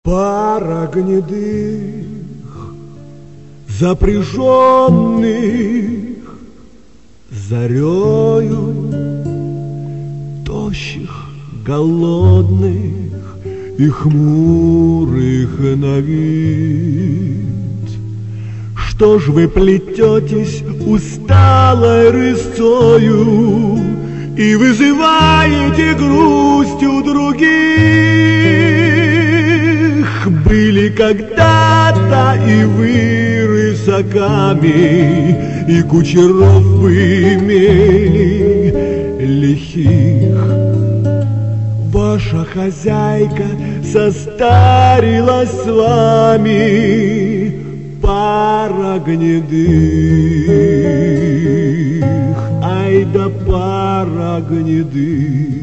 Пара гнедых, запряженных зарею, тощих, голодных и хмурых на вид. Что ж вы плететесь усталой рысцою и вызываете грусть у других? Были когда-то и вы рысаками, и кучеров вы имели лихих. Ваша хозяйка состарилась с вами, пара гнедых, ай да пара гнедых.